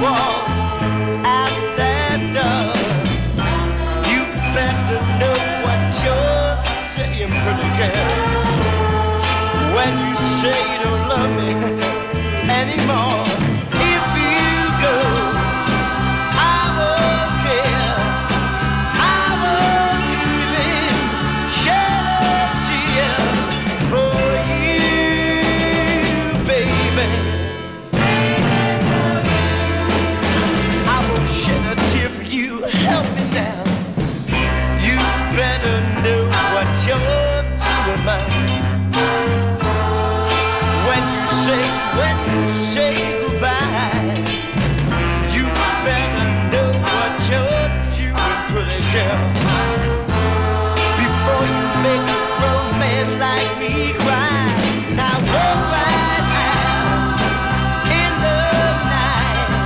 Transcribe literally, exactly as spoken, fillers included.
walk out that door, you better know what you're saying, pretty girl. When you say you don't love me anymore, if you go, I won't care. I won't even shed a tear for you, baby. I won't shed a tear for you. Help me now. You better know what you're doing, man. When you say, when you say goodbye, you better know what you're doing, pretty girl.